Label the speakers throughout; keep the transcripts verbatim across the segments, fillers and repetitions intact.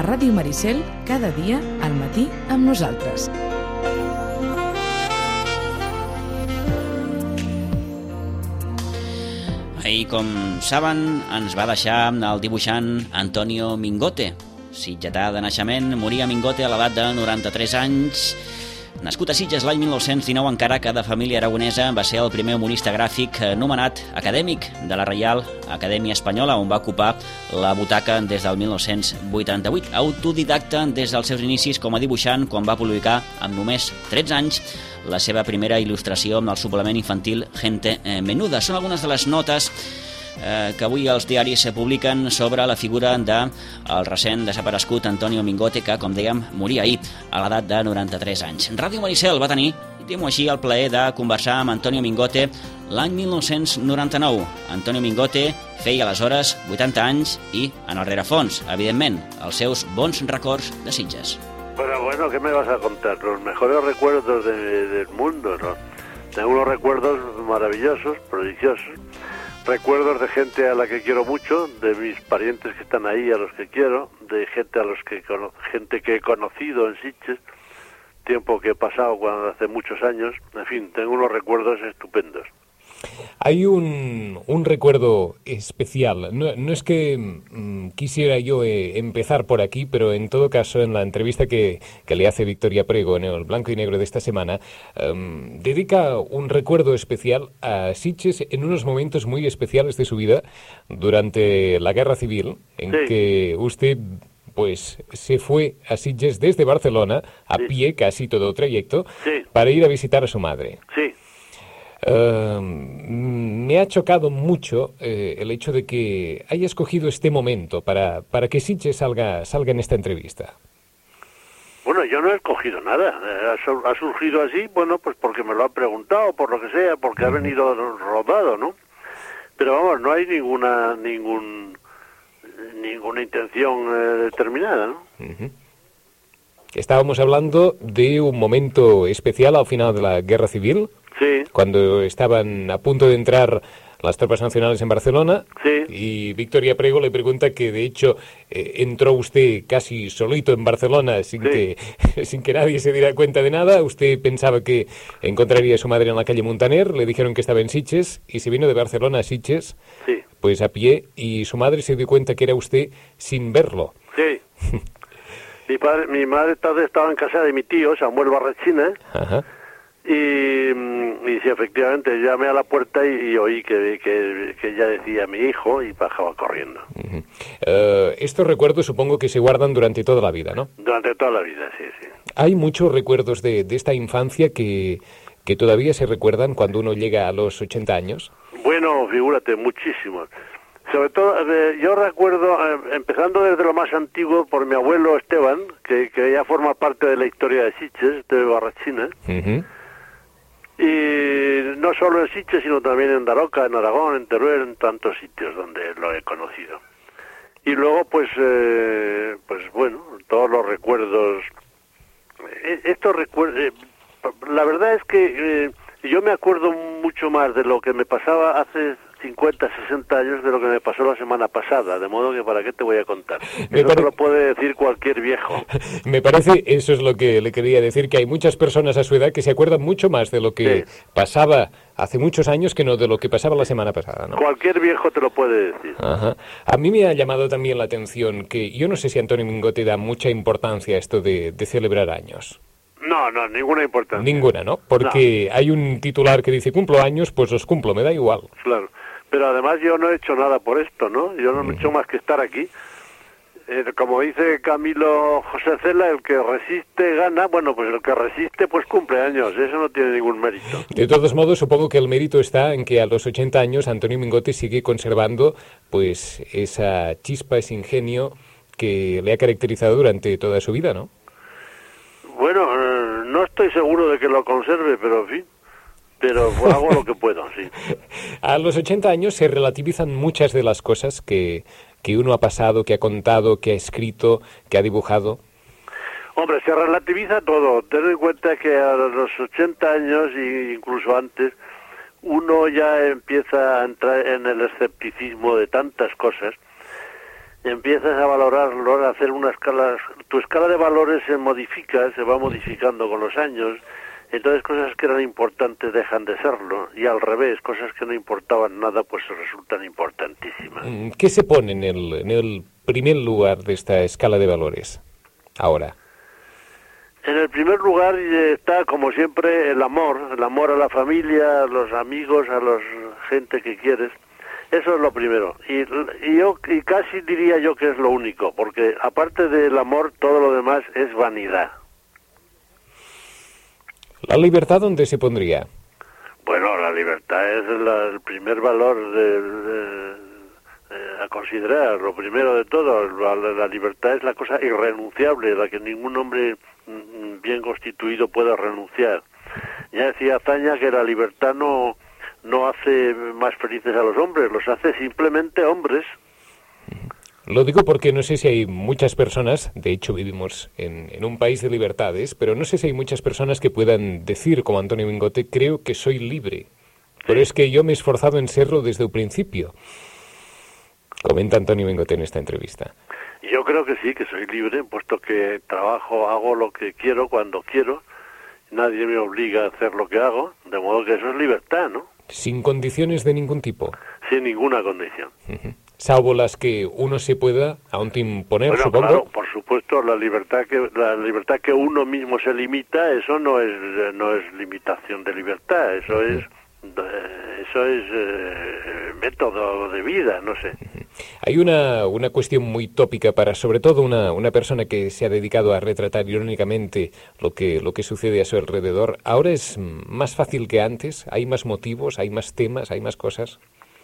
Speaker 1: Ràdio Maricel, cada dia al matí amb nosaltres.
Speaker 2: Ahir, com saben, ens va deixar el dibuixant Antonio Mingote. Sitgetà de naixement, moria Mingote a l'edat de noranta-tres anys. Nascut a Sitges l'any mil nou-cents dinou, encara que de família aragonesa, va ser el primer humorista gràfic nomenat acadèmic de la Reial Acadèmia Espanyola, on va ocupar la butaca des del mil nou-cents vuitanta-vuit. Autodidacta des dels seus inicis com a dibuixant, quan va publicar amb només tretze anys la seva primera il·lustració amb el suplement infantil Gente Menuda. Són algunes de les notes eh, que avui els diaris se publiquen sobre la figura del recent desaparegut Antonio Mingote, que, com dèiem, moria ahir a l'edat de noranta-tres anys. Ràdio Maricel va tenir, diguem-ho així, el plaer de conversar amb Antonio Mingote l'any mil nou-cents noranta-nou. Antonio Mingote feia aleshores vuitanta anys i, en el rerefons, evidentment, els seus bons records de Sitges.
Speaker 3: Pero bueno, ¿qué me vas a contar? Los mejores recuerdos de, del mundo, ¿no? Tengo unos recuerdos maravillosos, prodigiosos, recuerdos de gente a la que quiero mucho, de mis parientes que están ahí, a los que quiero, de gente a los que gente que he conocido en Sitges, tiempo que he pasado cuando hace muchos años. En fin, tengo unos recuerdos estupendos.
Speaker 4: Hay un, un recuerdo especial. No, no es que mm, quisiera yo eh, empezar por aquí, pero en todo caso, en la entrevista que, que le hace Victoria Prego en el Blanco y Negro de esta semana, um, dedica un recuerdo especial a Sitges en unos momentos muy especiales de su vida durante la Guerra Civil, en sí. que usted pues se fue a Sitges desde Barcelona, a sí. pie, casi todo trayecto, sí. para ir a visitar a su madre.
Speaker 3: Sí.
Speaker 4: Uh, me ha chocado mucho eh, el hecho de que haya escogido este momento para, para que Sitges salga, salga en esta entrevista.
Speaker 3: Bueno, yo no he escogido nada, ha surgido así, bueno, pues porque me lo han preguntado, por lo que sea, porque ha venido rodado, ¿no? Pero vamos, no hay ninguna ningún ninguna intención eh, determinada, ¿no?
Speaker 4: Uh-huh. Estábamos hablando de un momento especial al final de la Guerra Civil.
Speaker 3: Sí.
Speaker 4: Cuando estaban a punto de entrar las tropas nacionales en Barcelona,
Speaker 3: sí.
Speaker 4: y Victoria Prego le pregunta que de hecho eh, entró usted casi solito en Barcelona sin,
Speaker 3: sí.
Speaker 4: que, sin que nadie se diera cuenta de nada. Usted pensaba que encontraría a su madre en la calle Muntaner, le dijeron que estaba en Sitges y se vino de Barcelona a Sitges,
Speaker 3: sí.
Speaker 4: pues a pie, y su madre se dio cuenta que era usted sin verlo.
Speaker 3: Sí. mi, padre, mi madre estaba en casa de mi tío, Samuel Barrachina.
Speaker 4: Ajá.
Speaker 3: Y, y sí, efectivamente, llamé a la puerta y, y oí que, que, que ya decía mi hijo y bajaba corriendo.
Speaker 4: Uh-huh. uh, estos recuerdos supongo que se guardan durante toda la vida, ¿no?
Speaker 3: Durante toda la vida, sí, sí.
Speaker 4: Hay muchos recuerdos de, de esta infancia que, que todavía se recuerdan cuando uno llega a los ochenta años.
Speaker 3: Bueno, figúrate, muchísimos. Sobre todo, eh, yo recuerdo, eh, empezando desde lo más antiguo, por mi abuelo Esteban, que, que ya forma parte de la historia de Sitges, de Barrachina.
Speaker 4: Uh-huh.
Speaker 3: Y no solo en Sitges, sino también en Daroca, en Aragón, en Teruel, en tantos sitios donde lo he conocido. Y luego, pues, eh, pues bueno, todos los recuerdos. Estos recuerdos, eh, la verdad es que eh, yo me acuerdo mucho más de lo que me pasaba hace cincuenta, sesenta años de lo que me pasó la semana pasada, de modo que para qué te voy a contar.
Speaker 4: Me
Speaker 3: Eso
Speaker 4: pare...
Speaker 3: te lo puede decir cualquier viejo.
Speaker 4: Me parece, eso es lo que le quería decir, que hay muchas personas a su edad que se acuerdan mucho más de lo que sí. pasaba hace muchos años que no de lo que pasaba la semana pasada, ¿no?
Speaker 3: Cualquier viejo te lo puede decir.
Speaker 4: Ajá. A mí me ha llamado también la atención que yo no sé si Antonio Mingote da mucha importancia a esto de, de celebrar años.
Speaker 3: No, no, ninguna importancia.
Speaker 4: Ninguna, ¿no? Porque no. Hay un titular que dice cumplo años, pues los cumplo, me da igual.
Speaker 3: Claro. Pero además yo no he hecho nada por esto, ¿no? Yo no he hecho más que estar aquí. Eh, como dice Camilo José Cela, el que resiste gana. Bueno, pues el que resiste pues cumple años. Eso no tiene ningún mérito.
Speaker 4: De todos modos, supongo que el mérito está en que a los ochenta años Antonio Mingote sigue conservando pues esa chispa, ese ingenio que le ha caracterizado durante toda su vida, ¿no?
Speaker 3: Bueno, eh, no estoy seguro de que lo conserve, pero en fin. Pero hago lo que puedo, sí.
Speaker 4: A los ochenta años se relativizan muchas de las cosas que, que uno ha pasado, que ha contado, que ha escrito, que ha dibujado.
Speaker 3: Hombre, se relativiza todo. Ten en cuenta que a los ochenta años, e incluso antes, uno ya empieza a entrar en el escepticismo de tantas cosas empiezas a valorarlo, a hacer una escala, tu escala de valores se modifica, se va modificando con los años, entonces cosas que eran importantes dejan de serlo, y al revés, cosas que no importaban nada pues resultan importantísimas.
Speaker 4: ¿Qué se pone en el, en el primer lugar de esta escala de valores ahora?
Speaker 3: En el primer lugar está, como siempre, el amor, el amor a la familia, a los amigos, a la gente que quieres. Eso es lo primero. Y, y yo y casi diría yo que es lo único, porque aparte del amor, todo lo demás es vanidad.
Speaker 4: ¿La libertad dónde se pondría?
Speaker 3: Bueno, la libertad es la, el primer valor de, de, de, a considerar, lo primero de todo. La, la libertad es la cosa irrenunciable, la que ningún hombre bien constituido pueda renunciar. Ya decía Azaña que la libertad no... no hace más felices a los hombres, los hace simplemente hombres.
Speaker 4: Lo digo porque no sé si hay muchas personas, de hecho vivimos en, en un país de libertades, pero no sé si hay muchas personas que puedan decir, como Antonio Mingote, creo que soy libre. Pero sí. Es que yo me he esforzado en serlo desde el principio. Comenta Antonio Mingote en esta entrevista.
Speaker 3: Yo creo que sí, que soy libre, puesto que trabajo, hago lo que quiero, cuando quiero, nadie me obliga a hacer lo que hago, de modo que eso es libertad, ¿no?
Speaker 4: Sin condiciones de ningún tipo.
Speaker 3: Sin ninguna condición.
Speaker 4: Uh-huh. Salvo las que uno se pueda autoimponer,
Speaker 3: bueno,
Speaker 4: supongo.
Speaker 3: Claro, por supuesto, la libertad que la libertad que uno mismo se limita, eso no es no es limitación de libertad, eso uh-huh. es eso es eh, método de vida, no sé.
Speaker 4: Uh-huh. Hay una una cuestión muy tópica para, sobre todo, una una persona que se ha dedicado a retratar irónicamente lo que lo que sucede a su alrededor. Ahora es más fácil que antes, hay más motivos, hay más temas, hay más cosas.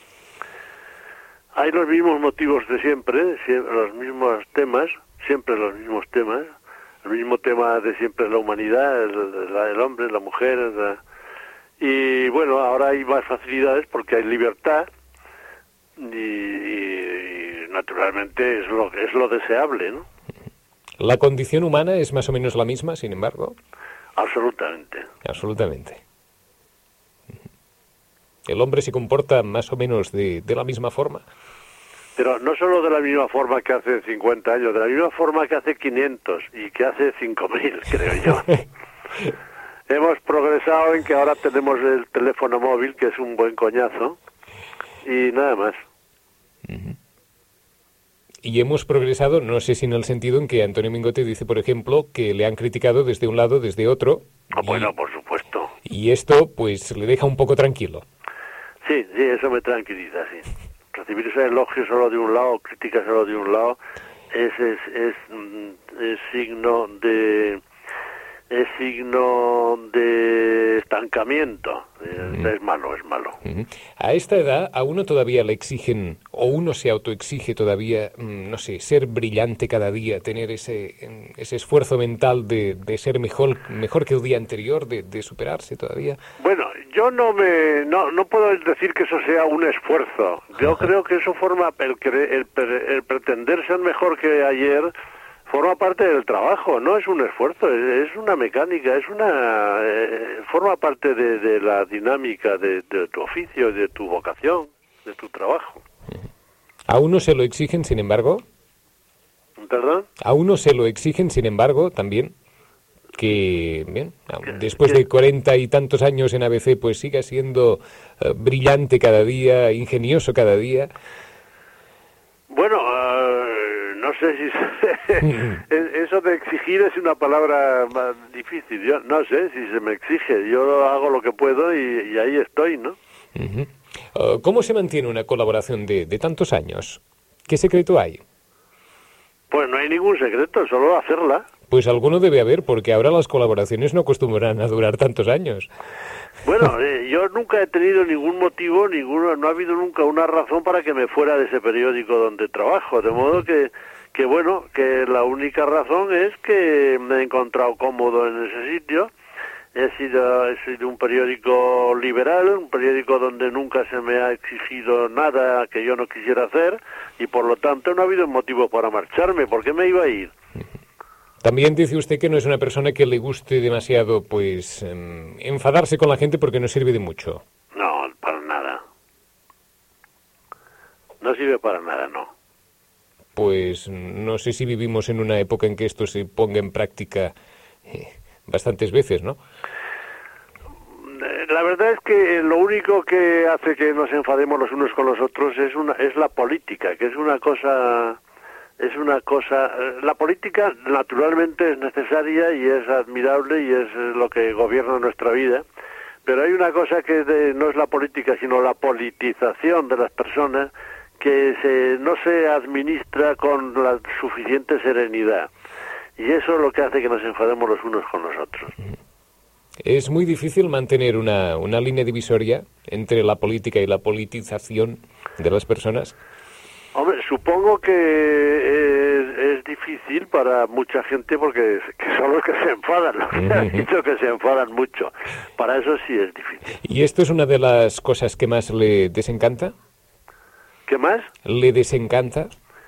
Speaker 3: Hay los mismos motivos de siempre, siempre los mismos temas, siempre los mismos temas, el mismo tema de siempre la humanidad, el, el hombre, la mujer, la, y bueno, ahora hay más facilidades porque hay libertad y, y naturalmente es lo es lo deseable, ¿no?
Speaker 4: ¿La condición humana es más o menos la misma, sin embargo?
Speaker 3: Absolutamente.
Speaker 4: Absolutamente. ¿El hombre se comporta más o menos de, de la misma forma?
Speaker 3: Pero no solo de la misma forma que hace cincuenta años, de la misma forma que hace quinientos y que hace cinco mil, creo yo. Hemos progresado en que ahora tenemos el teléfono móvil, que es un buen coñazo, y nada más.
Speaker 4: Uh-huh. Y hemos progresado, no sé si en el sentido en que Antonio Mingote dice, por ejemplo, que le han criticado desde un lado, desde otro.
Speaker 3: Oh,
Speaker 4: y,
Speaker 3: bueno, por supuesto.
Speaker 4: Y esto, pues, le deja un poco tranquilo.
Speaker 3: Sí, sí, eso me tranquiliza, sí. Recibir ese elogio solo de un lado, crítica solo de un lado, es, es, es, es signo de... es signo de estancamiento. Uh-huh. Es malo, es malo.
Speaker 4: Uh-huh. A esta edad, a uno todavía le exigen, o uno se autoexige todavía, no sé, ser brillante cada día, tener ese ese esfuerzo mental de, de ser mejor mejor que el día anterior, de, de superarse todavía.
Speaker 3: Bueno, yo no me no no puedo decir que eso sea un esfuerzo. Yo uh-huh. creo que eso forma, el, el, el pretender ser mejor que ayer, forma parte del trabajo, no es un esfuerzo, es, es una mecánica, es una eh, forma parte de, de la dinámica de, de tu oficio, de tu vocación, de tu trabajo.
Speaker 4: ¿A uno se lo exigen, sin embargo?
Speaker 3: ¿Perdón?
Speaker 4: A uno se lo exigen, sin embargo, también, que bien, después de cuarenta y tantos años en A B C, pues siga siendo uh, brillante cada día, ingenioso cada día.
Speaker 3: Bueno, uh, no sé si eso de exigir es una palabra más difícil. Yo no sé si se me exige. Yo hago lo que puedo y, y ahí estoy, ¿no?
Speaker 4: Uh-huh. Uh, ¿Cómo se mantiene una colaboración de, de tantos años? ¿Qué secreto hay?
Speaker 3: Pues no hay ningún secreto, solo hacerla.
Speaker 4: Pues alguno debe haber, porque ahora las colaboraciones no acostumbran a durar tantos años.
Speaker 3: Bueno, eh, yo nunca he tenido ningún motivo, ninguno, no ha habido nunca una razón para que me fuera de ese periódico donde trabajo, de modo que, que bueno, que la única razón es que me he encontrado cómodo en ese sitio. He sido, he sido un periódico liberal, un periódico donde nunca se me ha exigido nada que yo no quisiera hacer, y por lo tanto no ha habido motivo para marcharme. ¿Por qué me iba a ir?
Speaker 4: También dice usted que no es una persona que le guste demasiado, pues, eh, enfadarse con la gente porque no sirve de mucho.
Speaker 3: No, para nada. No sirve para nada, no.
Speaker 4: pues no sé si vivimos en una época en que esto se ponga en práctica eh, bastantes veces, ¿no?
Speaker 3: La verdad es que lo único que hace que nos enfademos los unos con los otros es una es la política, que es una cosa es una cosa la política naturalmente es necesaria y es admirable y es lo que gobierna nuestra vida, pero hay una cosa que de, no es la política sino la politización de las personas que se, no se administra con la suficiente serenidad, y eso es lo que hace que nos enfademos los unos con los otros.
Speaker 4: Es muy difícil mantener una, una línea divisoria entre la política y la politización de las personas.
Speaker 3: Hombre, supongo que es, es difícil para mucha gente porque que son los que se enfadan, los que han dicho que se enfadan mucho. Para eso sí es difícil.
Speaker 4: ¿Y esto es una de las cosas que más le desencanta?
Speaker 3: ¿Qué más?
Speaker 4: ¿Le desencanta?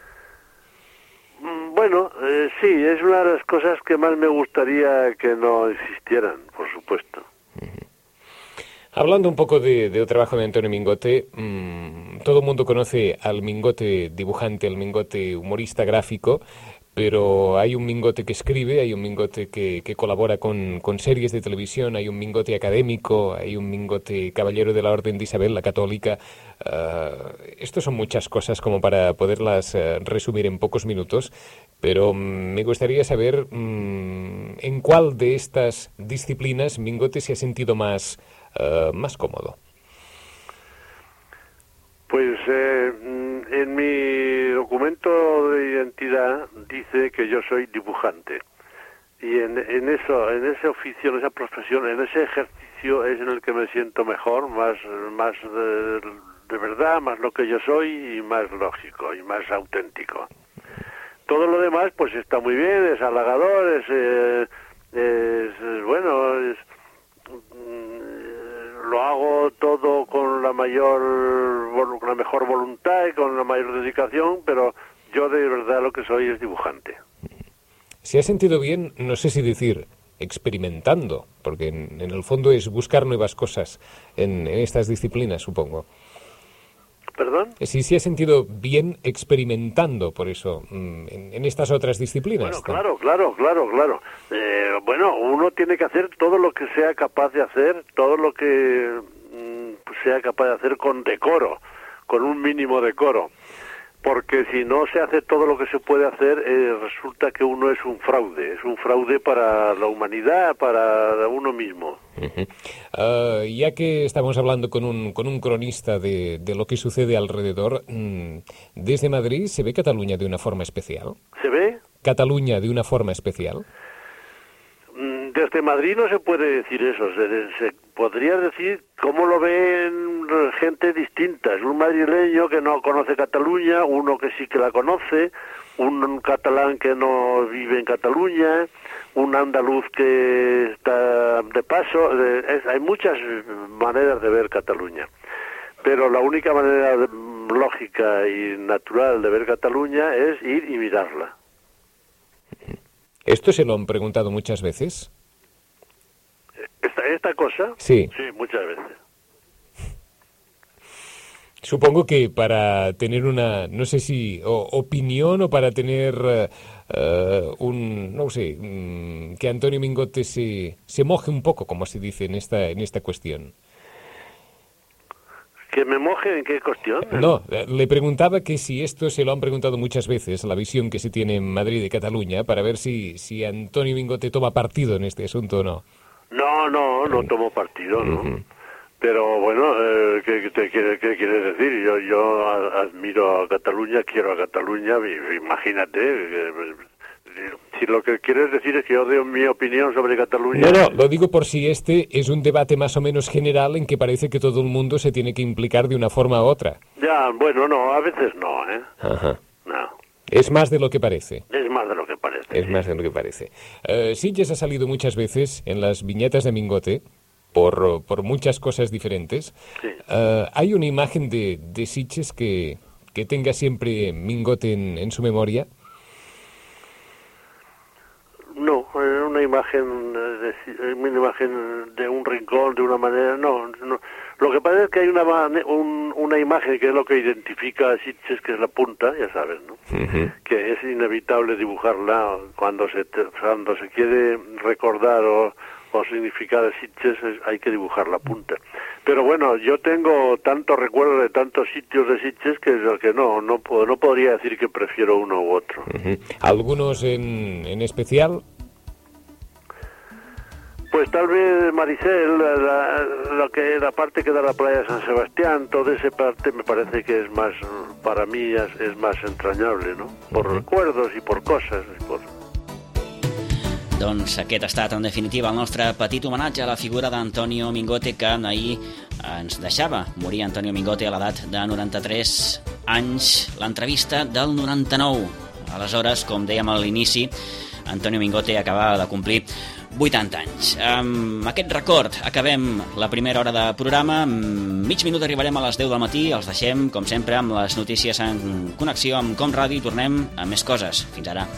Speaker 3: Bueno, eh, sí, es una de las cosas que más me gustaría que no existieran, por supuesto.
Speaker 4: Hablando un poco de, de trabajo de Antonio Mingote, mmm, todo el mundo conoce al Mingote dibujante, al Mingote humorista gráfico, pero hay un Mingote que escribe, hay un Mingote que, que colabora con, con series de televisión, hay un Mingote académico, hay un Mingote caballero de la Orden de Isabel, la católica. Uh, esto son muchas cosas como para poderlas uh, resumir en pocos minutos, pero um, me gustaría saber um, en cuál de estas disciplinas Mingote se ha sentido más, uh, más cómodo.
Speaker 3: Pues eh, en mi documento de identidad dice que yo soy dibujante, y en, en eso, en ese oficio, en esa profesión, en ese ejercicio es en el que me siento mejor, más, más de, de verdad, más lo que yo soy y más lógico y más auténtico. Todo lo demás pues está muy bien, es halagador, es, eh, es bueno, es, mm, lo hago todo con la mayor, con la mejor voluntad y con la mayor dedicación, pero yo de verdad lo que soy es dibujante.
Speaker 4: ¿Se ha sentido bien, no sé si decir, experimentando? Porque en, en el fondo es buscar nuevas cosas en, en estas disciplinas, supongo.
Speaker 3: ¿Perdón?
Speaker 4: Sí, se ha sentido bien experimentando, por eso, en, en estas otras disciplinas.
Speaker 3: Bueno, claro, claro, claro, claro. Eh, bueno, uno tiene que hacer todo lo que sea capaz de hacer, todo lo que mm, sea capaz de hacer con decoro, con un mínimo decoro. Porque si no se hace todo lo que se puede hacer, eh, resulta que uno es un fraude, es un fraude para la humanidad, para uno mismo.
Speaker 4: Uh-huh. Uh, ya que estamos hablando con un, con un cronista de, de lo que sucede alrededor, mmm, ¿desde Madrid se ve Cataluña de una forma especial?
Speaker 3: ¿Se ve?
Speaker 4: ¿Cataluña de una forma especial?
Speaker 3: Desde Madrid no se puede decir eso, se, se podría decir cómo lo ven gente distinta. Es un madrileño que no conoce Cataluña, uno que sí que la conoce, un catalán que no vive en Cataluña, un andaluz que está de paso. Es, hay muchas maneras de ver Cataluña, pero la única manera de, lógica y natural de ver Cataluña es ir y mirarla.
Speaker 4: ¿Esto se lo han preguntado muchas veces?
Speaker 3: ¿Esta, esta cosa?
Speaker 4: Sí.
Speaker 3: Sí, muchas veces.
Speaker 4: Supongo que para tener una, no sé si, o, opinión o para tener uh, un, no sé, um, que Antonio Mingote se, se moje un poco, como se dice en esta, en esta cuestión.
Speaker 3: ¿Que me moje en qué cuestión?
Speaker 4: No, le preguntaba que si esto se lo han preguntado muchas veces, la visión que se tiene en Madrid y Cataluña, para ver si, si Antonio Mingote toma partido en este asunto o no.
Speaker 3: No, no, no tomo partido, ¿no? Uh-huh. Pero bueno, eh, ¿qué, qué, qué, ¿qué quieres decir? Yo, yo admiro a Cataluña, quiero a Cataluña, imagínate. Eh, si lo que quieres decir es que yo doy mi opinión sobre Cataluña...
Speaker 4: No, no, lo digo por si este es un debate más o menos general en que parece que todo el mundo se tiene que implicar de una forma u otra.
Speaker 3: Ya, bueno, no, a veces no, ¿eh?
Speaker 4: Ajá.
Speaker 3: No.
Speaker 4: Es más de lo que parece.
Speaker 3: Es más de lo que parece.
Speaker 4: Es
Speaker 3: sí.
Speaker 4: más de lo que parece. Uh, Sitges ha salido muchas veces en las viñetas de Mingote, por, por muchas cosas diferentes.
Speaker 3: Sí.
Speaker 4: Uh, ¿Hay una imagen de, de Sitges que, que tenga siempre Mingote en, en su memoria?
Speaker 3: No, una imagen de, una imagen de un rincón, de una manera, no, no, Lo que pasa es que hay una, un, una imagen que es lo que identifica a Sitges, que es la punta, ya sabes, ¿no? Uh-huh. Que es inevitable dibujarla cuando se, cuando se quiere recordar o, o significar a Sitges, hay que dibujar la punta. Pero bueno, yo tengo tantos recuerdos de tantos sitios de Sitges que, que no, no, no podría decir que prefiero uno u otro.
Speaker 4: Uh-huh. ¿Algunos en, en especial?
Speaker 3: Pues tal vez Maricel, la, la, la, que, la parte que da la playa de San Sebastián, toda esa parte me parece que es más, para mí es, es más entrañable, ¿no? Por uh-huh. recuerdos i per coses. I per...
Speaker 2: Doncs aquest ha estat, en definitiva, el nostre petit homenatge a la figura d'Antonio Mingote, que ahir ens deixava morir Antonio Mingote a l'edat de noranta-tres anys, l'entrevista del noranta-nou. Aleshores, com dèiem a l'inici, Antonio Mingote acabava de complir vuitanta anys. Amb aquest record acabem la primera hora de programa. En mig minut arribarem a les deu del matí. Els deixem, com sempre, amb les notícies en connexió amb Com Ràdio i tornem amb més coses. Fins ara.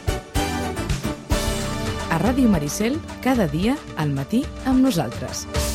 Speaker 1: A Ràdio Maricel, cada dia, al matí, amb nosaltres.